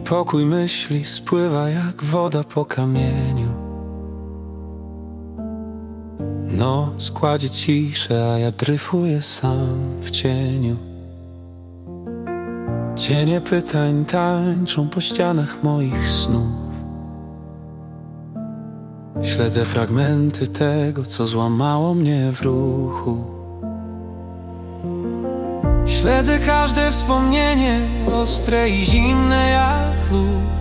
pokój myśli spływa jak woda po kamieniu. Noc kładzie ciszę, a ja dryfuję sam w cieniu. Cienie pytań tańczą po ścianach moich snów. Śledzę fragmenty tego, co złamało mnie w ruchu. Śledzę każde wspomnienie, ostre i zimne jak lód.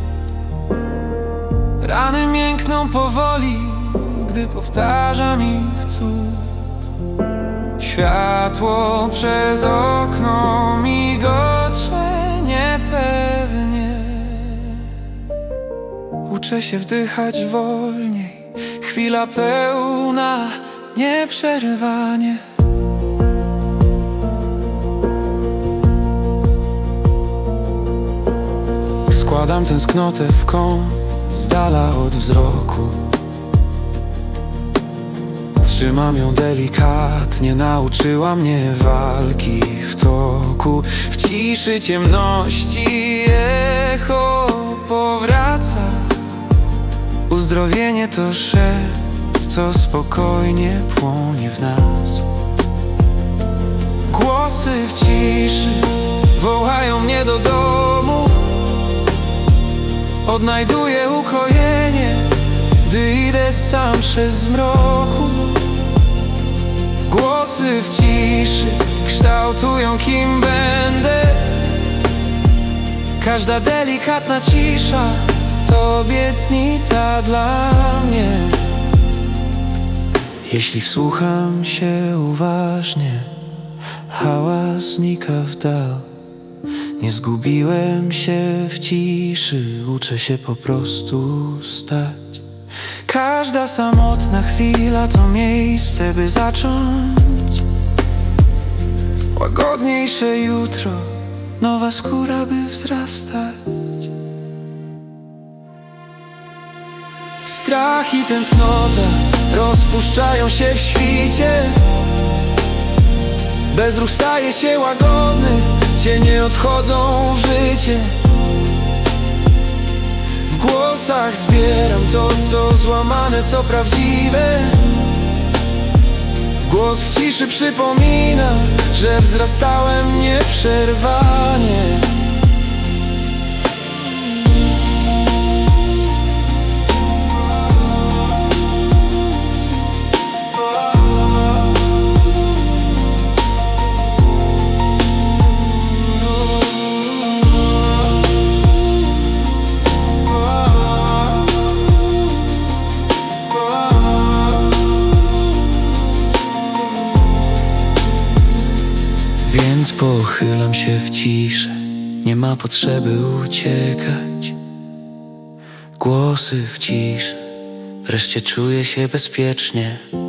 Rany miękną powoli, gdy powtarzam ich cud. Światło przez okno migocze niepewnie. Uczę się wdychać wolniej, chwila pełna nieprzerwanie. Składam tęsknotę w kąt, z dala od wzroku. Trzymam ją delikatnie, nauczyła mnie walki w toku. W ciszy ciemności echo powraca. Uzdrowienie to szept, co spokojnie płonie w nas. Głosy w ciszy wołają mnie do domu. Odnajduję ukojenie, gdy idę sam przez zmroku. Głosy w ciszy kształtują, kim będę. Każda delikatna cisza to obietnica dla mnie. Jeśli wsłucham się uważnie, hałas znika w dal. Nie zgubiłem się w ciszy, uczę się po prostu stać. Każda samotna chwila to miejsce, by zacząć łagodniejsze jutro, nowa skóra, by wzrastać. Strach i tęsknota rozpuszczają się w świcie. Bezruch staje się łagodny, cienie odchodzą w życie. W głosach zbieram to, co złamane, co prawdziwe. Głos w ciszy przypomina, że wzrastałem nieprzerwanie. Więc pochylam się w ciszę, nie ma potrzeby uciekać. Głosy w ciszy, wreszcie czuję się bezpiecznie.